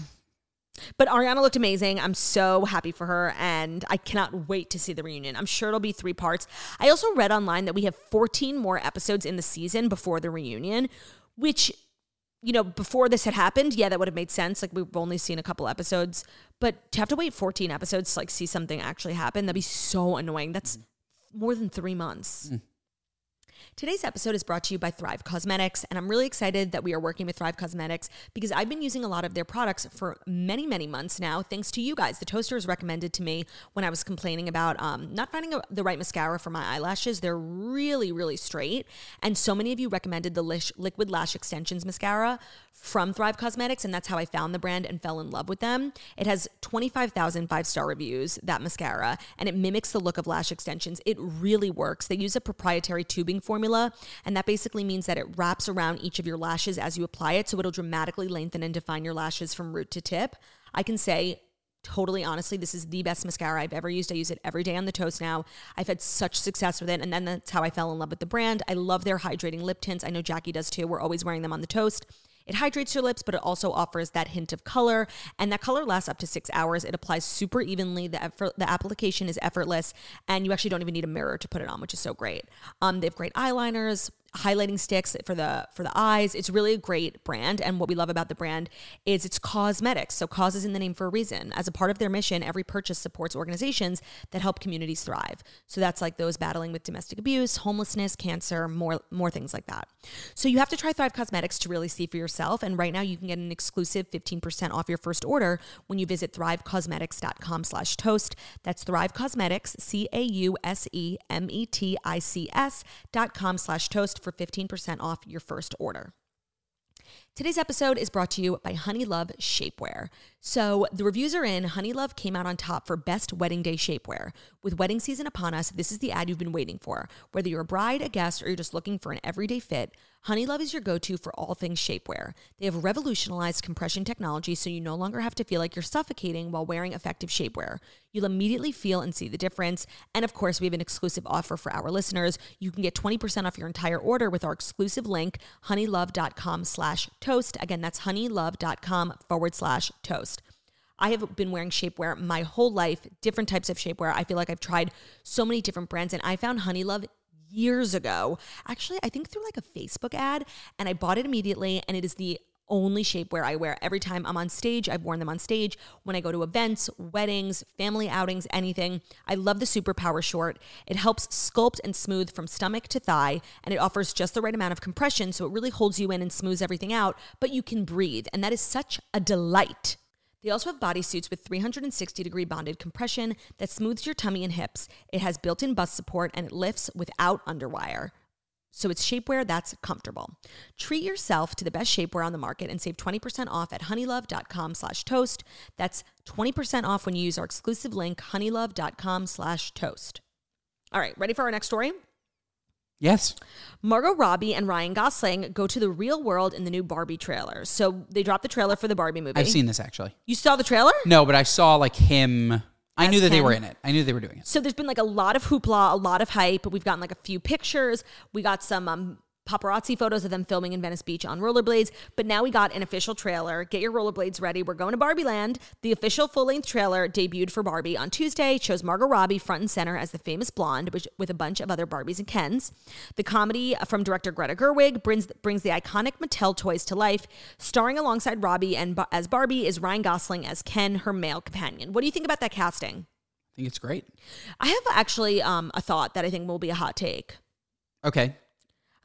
But Ariana looked amazing. I'm so happy for her, and I cannot wait to see the reunion. I'm sure it'll be three parts. I also read online that we have fourteen more episodes in the season before the reunion, which, you know, before this had happened, yeah, that would have made sense. Like, we've only seen a couple episodes. But to have to wait fourteen episodes to, like, see something actually happen, that'd be so annoying. That's more than three months. Mm. Today's episode is brought to you by Thrive Causemetics, and I'm really excited that we are working with Thrive Causemetics because I've been using a lot of their products for many, many months now, thanks to you guys. The toaster is recommended to me when I was complaining about um, not finding a, the right mascara for my eyelashes. They're really, really straight, and so many of you recommended the Lish, Liquid Lash Extensions mascara from Thrive Causemetics, and that's how I found the brand and fell in love with them. It has twenty-five thousand five-star reviews, that mascara, and it mimics the look of lash extensions. It really works. They use a proprietary tubing formula, and that basically means that it wraps around each of your lashes as you apply it, so it'll dramatically lengthen and define your lashes from root to tip. I can say, totally honestly, this is the best mascara I've ever used. I use it every day on the toast now. I've had such success with it, and then that's how I fell in love with the brand. I love their hydrating lip tints. I know Jackie does too. We're always wearing them on the toast. It hydrates your lips, but it also offers that hint of color, and that color lasts up to six hours. It applies super evenly. The effort, the application is effortless, and you actually don't even need a mirror to put it on, which is so great. Um, they have great eyeliners, highlighting sticks for the for the eyes. It's really a great brand, and what we love about the brand is it's cosmetics. So cause is in the name for a reason. As a part of their mission, every purchase supports organizations that help communities thrive. So that's like those battling with domestic abuse, homelessness, cancer, more more things like that. So you have to try Thrive Causemetics to really see for yourself, and right now you can get an exclusive fifteen percent off your first order when you visit thrive causemetics dot com slash toast. That's Thrive Causemetics, C A U S E M E T I C S dot com slash toast for fifteen percent off your first order. Today's episode is brought to you by Honeylove Shapewear. So the reviews are in. Honeylove came out on top for best wedding day shapewear. With wedding season upon us, this is the ad you've been waiting for. Whether you're a bride, a guest, or you're just looking for an everyday fit, Honeylove is your go-to for all things shapewear. They have revolutionized compression technology so you no longer have to feel like you're suffocating while wearing effective shapewear. You'll immediately feel and see the difference. And of course, we have an exclusive offer for our listeners. You can get twenty percent off your entire order with our exclusive link, honeylove dot com slash toast. Again, that's honeylove dot com forward slash toast. I have been wearing shapewear my whole life, different types of shapewear. I feel like I've tried so many different brands, and I found Honeylove years ago. Actually, I think through like a Facebook ad, and I bought it immediately, and it is the only shapewear I wear every time I'm on stage. I've worn them on stage when I go to events, weddings, family outings, anything. I love the Superpower short. It helps sculpt and smooth from stomach to thigh, and it offers just the right amount of compression, so it really holds you in and smooths everything out, but you can breathe, and that is such a delight. They also have bodysuits with three hundred sixty degree bonded compression that smooths your tummy and hips. It has built-in bust support, and it lifts without underwire. So it's shapewear that's comfortable. Treat yourself to the best shapewear on the market and save twenty percent off at honeylove dot com slash toast. That's twenty percent off when you use our exclusive link, honeylove dot com slash toast. All right, ready for our next story? Yes. Margot Robbie and Ryan Gosling go to the real world in the new Barbie trailer. So they dropped the trailer for the Barbie movie. I've seen this, actually. You saw the trailer? No, but I saw like him. I As knew that Ken. they were in it. I knew they were doing it. So there's been like a lot of hoopla, a lot of hype. We've gotten like a few pictures. We got some um, paparazzi photos of them filming in Venice Beach on rollerblades. But now we got an official trailer. Get your rollerblades ready. We're going to Barbie Land. The official full-length trailer debuted for Barbie on Tuesday. It shows Margot Robbie front and center as the famous blonde, which, with a bunch of other Barbies and Kens. The comedy from director Greta Gerwig brings, brings the iconic Mattel toys to life. Starring alongside Robbie and as Barbie is Ryan Gosling as Ken, her male companion. What do you think about that casting? I think it's great. I have actually um, a thought that I think will be a hot take. Okay.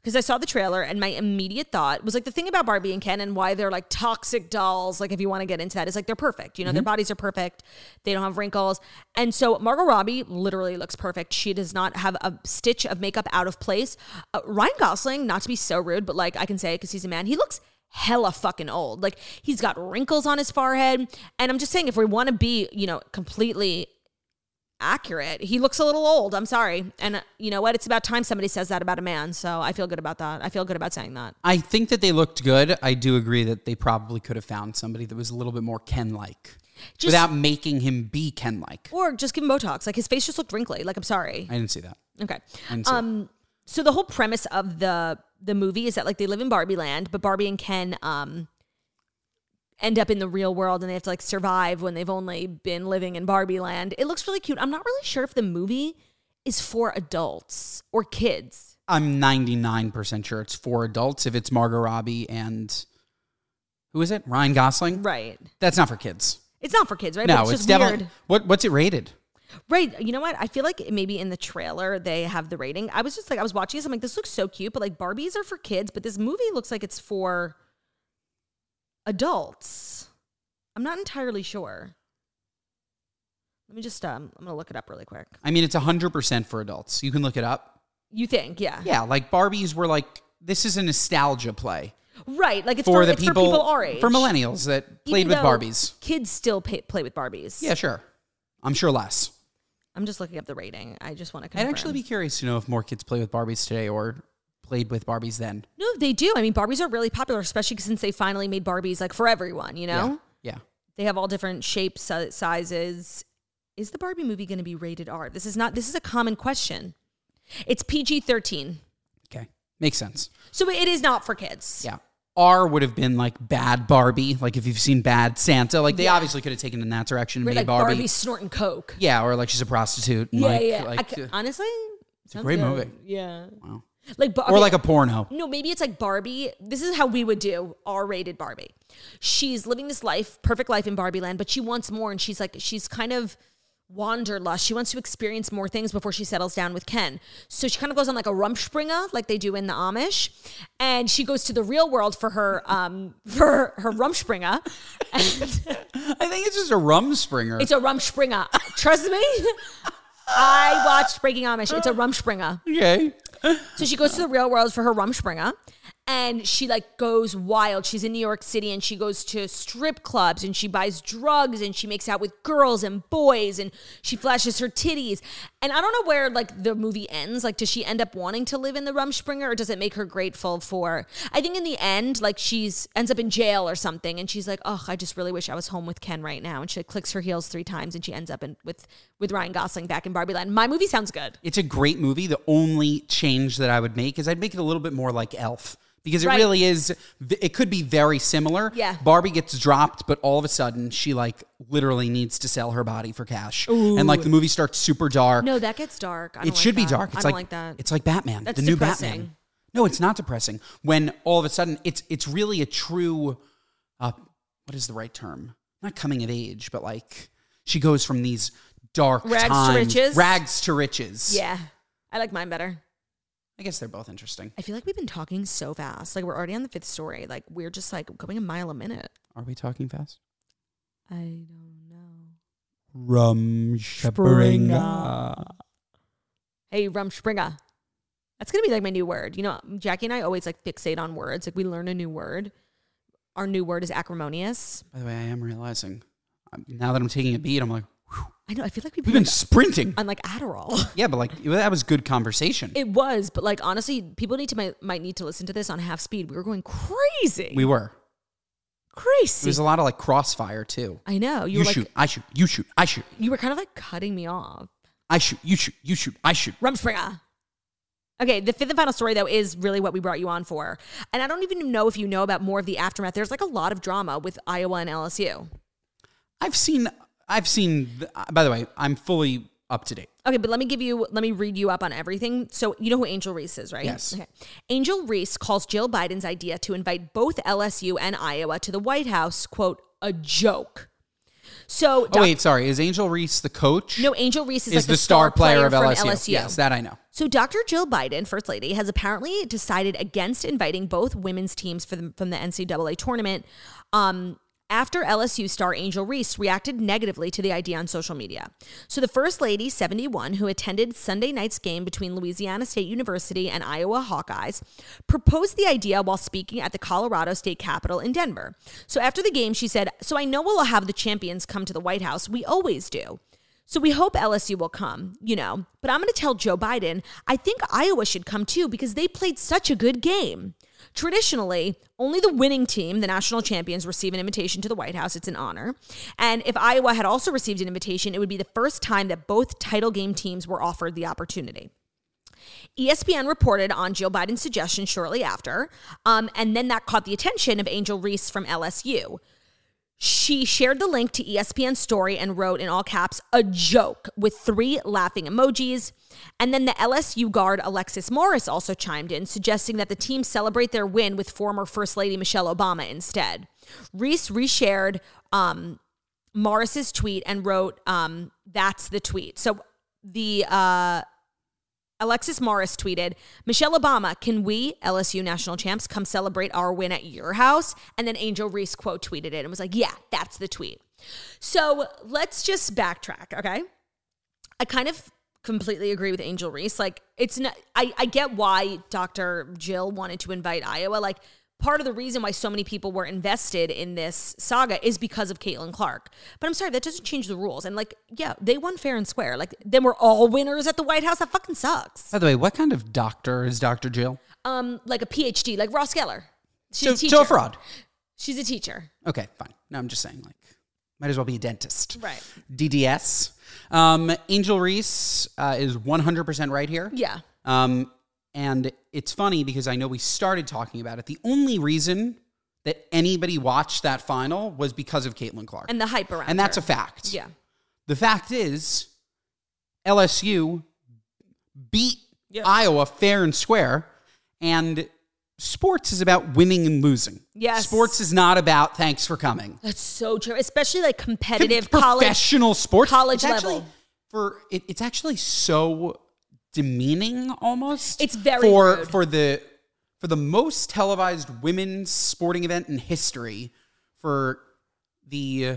because I saw the trailer and my immediate thought was like the thing about Barbie and Ken and why they're like toxic dolls, like if you want to get into that, is like they're perfect. You know, mm-hmm. their bodies are perfect. They don't have wrinkles. And so Margot Robbie literally looks perfect. She does not have a stitch of makeup out of place. Uh, Ryan Gosling, not to be so rude, but like I can say it because he's a man, he looks hella fucking old. Like he's got wrinkles on his forehead. And I'm just saying, if we want to be, you know, completely accurate, he looks a little old. I'm sorry. And uh, you know what? It's about time somebody says that about a man. So I feel good about that. I feel good about saying that. I think that they looked good. I do agree that they probably could have found somebody that was a little bit more Ken-like. Just, without making him be Ken-like. Or just give him Botox. Like his face just looked wrinkly. Like, I'm sorry. I didn't see that. Okay. I didn't see um, it. So the whole premise of the the movie is that like they live in Barbie land, but Barbie and Ken um end up in the real world and they have to like survive when they've only been living in Barbie land. It looks really cute. I'm not really sure if the movie is for adults or kids. I'm ninety-nine percent sure it's for adults if it's Margot Robbie and who is it? Ryan Gosling? Right. That's not for kids. It's not for kids, right? No, but it's, it's just definitely weird. What what's it rated? Right. You know what? I feel like maybe in the trailer they have the rating. I was just like, I was watching this. I'm like, this looks so cute, but like Barbies are for kids, but this movie looks like it's for adults. I'm not entirely sure. Let me just, um, I'm going to look it up really quick. I mean, it's one hundred percent for adults. You can look it up. You think, yeah. Yeah, like Barbies were like, this is a nostalgia play. Right. Like it's for, for, the it's people, for people our age. For millennials that played Even with though Barbies. Kids still pay, play with Barbies. Yeah, sure. I'm sure less. I'm just looking up the rating. I just want to confirm. I'd actually be curious to know if more kids play with Barbies today or played with Barbies then. No, they do. I mean, Barbies are really popular, especially since they finally made Barbies like for everyone, you know? Yeah. yeah. They have all different shapes, uh, sizes. Is the Barbie movie going to be rated R? This is not, this is a common question. It's P G thirteen. Okay. Makes sense. So it is not for kids. Yeah. R would have been like Bad Barbie, like if you've seen Bad Santa. Like they yeah. obviously could have taken it in that direction and Right, made like Barbie. Barbie snorting coke. Yeah, or like she's a prostitute. And Yeah, like, yeah. Like, I c- honestly, it's a great good. movie. Yeah. Wow. Like, or like a porno. No, maybe it's like Barbie. This is how we would do R-rated Barbie. She's living this life, perfect life in Barbie land, but she wants more. And she's like, she's kind of wanderlust. She wants to experience more things before she settles down with Ken. So she kind of goes on like a Rumspringa, like they do in the Amish. And she goes to the real world for her, um, for her Rumspringa. And I think it's just a Rumspringer. it's a Rumspringa. Trust me. I watched Breaking Amish. It's a Rumspringa. Okay. So she goes to the real world for her Rumspringa, and she like goes wild. She's in New York City, and she goes to strip clubs, and she buys drugs, and she makes out with girls and boys, and she flashes her titties. And I don't know where like the movie ends. Like, does she end up wanting to live in the Rumspringa, or does it make her grateful for? I think in the end, like she's ends up in jail or something, and she's like, "Oh, I just really wish I was home with Ken right now." And she like, clicks her heels three times, and she ends up in with with Ryan Gosling back in Barbie Land. My movie sounds good. It's a great movie. The only change that I would make is I'd make it a little bit more like Elf. Because it Right. really is, it could be very similar. Yeah. Barbie gets dropped, but all of a sudden she like literally needs to sell her body for cash. Ooh. And like the movie starts super dark. No, that gets dark. I don't it should like be that. dark. It's I don't like, like that. It's like Batman, That's the new depressing. Batman. No, it's not depressing. When all of a sudden it's it's really a true, uh, what is the right term? Not coming of age, but like she goes from these dark Rags to times, riches? rags to riches. Yeah, I like mine better. I guess they're both interesting. I feel like we've been talking so fast. Like we're already on the fifth story. Like we're just like going a mile a minute. Are we talking fast? I don't know. Rumspringa. Hey, Rumspringa. That's gonna be like my new word. You know, Jackie and I always like fixate on words. Like we learn a new word. Our new word is acrimonious. By the way, I am realizing um, now that I'm taking a beat, I'm like, whew, I know. I feel like we've we've been, been sprinting. on like Adderall. Yeah, but like that was good conversation. It was, but like honestly, people need to might, might need to listen to this on half speed. We were going crazy. We were. crazy. It was a lot of like crossfire too. I know. You, You, were like shoot, I shoot, you shoot, I shoot, you were kind of like cutting me off. I shoot, you shoot, you shoot, I shoot. Rumspringa. Okay, the fifth and final story, though, is really what we brought you on for. And I don't even know if you know about more of the aftermath. There's like a lot of drama with Iowa and L S U. I've seen, I've seen, by the way, I'm fully up to date. Okay, but let me give you, let me read you up on everything. So you know who Angel Reese is, right? Yes. Okay. Angel Reese calls Jill Biden's idea to invite both L S U and Iowa to the White House, quote, a joke. So, Oh, Doc- wait, sorry. Is Angel Reese the coach? no, Angel Reese is, Is like the star player of from L S U. L S U. Yes, that I know. So Doctor Jill Biden, First Lady, has apparently decided against inviting both women's teams for the, from the N C double A tournament um, after L S U star Angel Reese reacted negatively to the idea on social media. So the First Lady, seventy-one, who attended Sunday night's game between Louisiana State University and Iowa Hawkeyes, proposed the idea while speaking at the Colorado State Capitol in Denver. So after the game, she said, "So I know we'll have the champions come to the White House. We always do. So we hope L S U will come, you know, but I'm going to tell Joe Biden, I think Iowa should come too because they played such a good game. Traditionally, only the winning team, the national champions, receive an invitation to the White House. It's an honor. And if Iowa had also received an invitation, it would be the first time that both title game teams were offered the opportunity." E S P N reported on Jill Biden's suggestion shortly after, um, and then that caught the attention of Angel Reese from L S U. She shared the link to E S P N's story and wrote in all caps, "a joke," with three laughing emojis. And then the L S U guard Alexis Morris also chimed in, suggesting that the team celebrate their win with former First Lady Michelle Obama instead. Reese reshared um, Morris's tweet and wrote, um, "That's the tweet." So the uh, Alexis Morris tweeted, "Michelle Obama, can we, L S U national champs, come celebrate our win at your house?" And then Angel Reese quote tweeted it and was like, "Yeah, that's the tweet." So let's just backtrack, okay? I kind of completely agree with Angel Reese. Like, it's not, I, I get why Doctor Jill wanted to invite Iowa. Like, part of the reason why so many people were invested in this saga is because of Caitlin Clark. But I'm sorry, that doesn't change the rules. And like, yeah, they won fair and square. Like, then we're all winners at the White House. That fucking sucks. By the way, what kind of doctor is Doctor Jill? Um, like a P H D, like Ross Geller. She's So, a teacher. so a fraud. She's a teacher. Okay, fine. No, I'm just saying, like, might as well be a dentist. Right. D D S. Um, Angel Reese uh, is one hundred percent right here. Yeah. Um, and it's funny because I know we started talking about it. The only reason that anybody watched that final was because of Caitlin Clark. And the hype around And that's her. a fact. Yeah. The fact is, L S U beat Yeah. Iowa fair and square, and sports is about winning and losing. Yes. Sports is not about thanks for coming. That's so true. Especially like competitive Com- college. professional sports. college it's actually, level. For it, it's actually so demeaning almost. It's very for rude. for the for the most televised women's sporting event in history, for the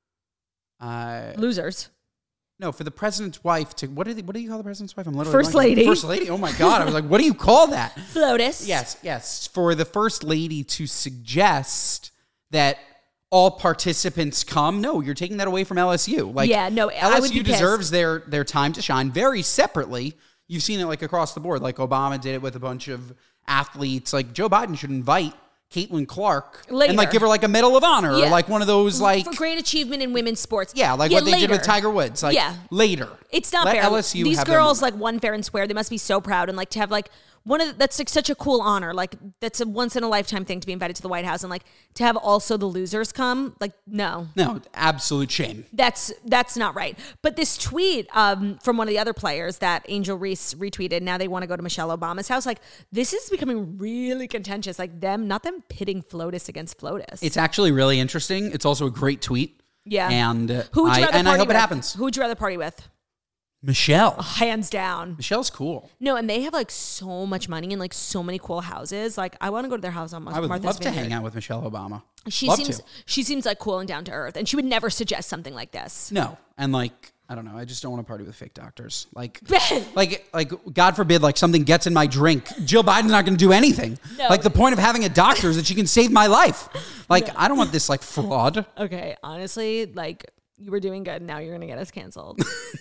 uh Losers. no, for the president's wife to what do they, what do you call the president's wife? I'm literally First blanking. lady. First lady. Oh my god! I was like, what do you call that? FLOTUS. Yes, yes. For the first lady to suggest that all participants come, no, you're taking that away from L S U. Like, Yeah, no, I L S U would be deserves pissed. their their time to shine. Very separately, you've seen it like across the board. Like Obama did it with a bunch of athletes. Like Joe Biden should invite Caitlin Clark Later. and like give her like a Medal of Honor Yeah. or like one of those like For great achievement in women's sports. yeah, like what they did with later. Tiger Woods. Like Yeah. later, It's not Let fair. L S U These have their girls moment. like won fair and square. They must be so proud and like to have like one of the, that's like such a cool honor. Like that's a once in a lifetime thing to be invited to the White House and like to have also the losers come. Like no, no, absolute shame. that's that's not right. But this tweet um, from one of the other players that Angel Reese retweeted. Now they want to go to Michelle Obama's house. Like this is becoming really contentious. Like them, not them pitting FLOTUS against FLOTUS. It's actually really interesting. It's also a great tweet. yeah. And uh, Who would you I, rather and I party hope with? it happens. Who would you rather party with? Michelle. Hands down. Michelle's cool. No, and they have like so much money and like so many cool houses. Like I want to go to their house on Mar- I would Martha's love to Vineyard. hang out with Michelle Obama. She love seems to. she seems like cool and down to earth, and she would never suggest something like this. No, and like I don't know. I just don't want to party with fake doctors. Like, like, like, God forbid, like something gets in my drink. Jill Biden's not going to do anything. No. Like the point of having a doctor is that she can save my life. Like I don't want this like fraud. Okay, honestly, like you were doing good. Now you're gonna get us canceled.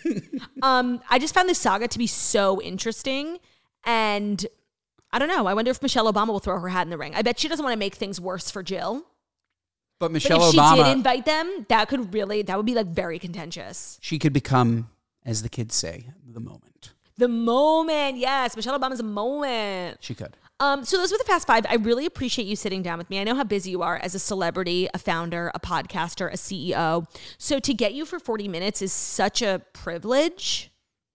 um, I just found this saga to be so interesting, and I don't know. I wonder if Michelle Obama will throw her hat in the ring. I bet she doesn't want to make things worse for Jill. But But Michelle if Obama, she did invite them, that could really that would be like very contentious. she could become, as the kids say, the moment. The moment, yes, Michelle Obama's a moment. She could. Um, so those were the Fast Five. I really appreciate you sitting down with me. I know how busy you are as a celebrity, a founder, a podcaster, a C E O. So to get you for forty minutes is such a privilege.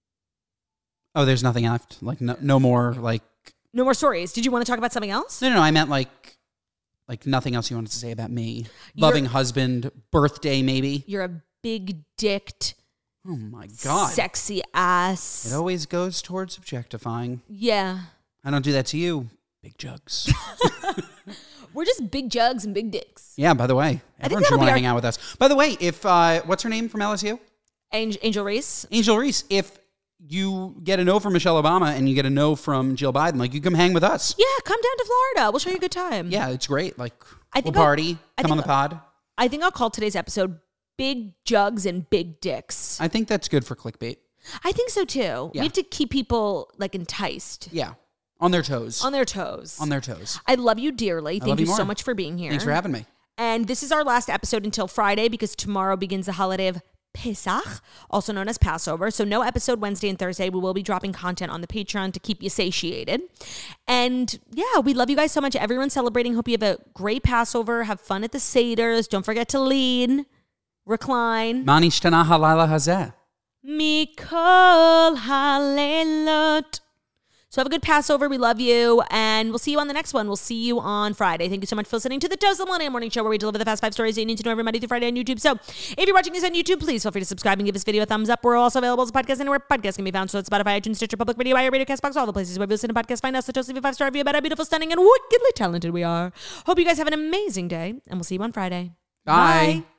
Oh, there's nothing left. Like no, no more. Like No more stories. Did you want to talk about something else? no, no, no. I meant like, like nothing else you wanted to say about me. Loving husband, birthday, maybe. You're a big dicked, Oh my God. sexy ass. It always goes towards objectifying. Yeah. I don't do that to you, big jugs. We're just big jugs and big dicks. Yeah, by the way, I think everyone should that'll want be to our- hang out with us. By the way, if, uh, what's her name from L S U? Angel, Angel Reese. Angel Reese. If you get a no from Michelle Obama and you get a no from Jill Biden, like, you come hang with us. Yeah, come down to Florida. We'll show you a good time. Yeah, it's great. Like, I we'll think I'll- party, I come on the think- pod. I think I'll call today's episode Big Jugs and Big Dicks. I think that's good for clickbait. I think so too. Yeah. We have to keep people like enticed, Yeah. On their toes. on their toes. On their toes. I love you dearly. Thank love you you so more. much for being here. Thanks for having me. And this is our last episode until Friday because tomorrow begins the holiday of Pesach, also known as Passover. So no episode Wednesday and Thursday. We will be dropping content on the Patreon to keep you satiated. And yeah, we love you guys so much. Everyone's celebrating. Hope you have a great Passover. Have fun at the Seders. Don't forget to lean, recline. Mani shtana halala hazeh. Mikol Halelot. So have a good Passover. We love you. And we'll see you on the next one. We'll see you on Friday. Thank you so much for listening to the Toast of the Millennial Morning Show, where we deliver the fast five stories you need to know every Monday through Friday on YouTube. So if you're watching this on YouTube, please feel free to subscribe and give this video a thumbs up. We're also available as a podcast anywhere podcasts can be found. So it's Spotify, iTunes, Stitcher, Public Radio, iHeartRadio, CastBox, all the places where you listen to podcasts. Find us. The Toast, leave a five-star review about how beautiful, stunning, and wickedly talented we are. Hope you guys have an amazing day. And we'll see you on Friday. Bye. Bye.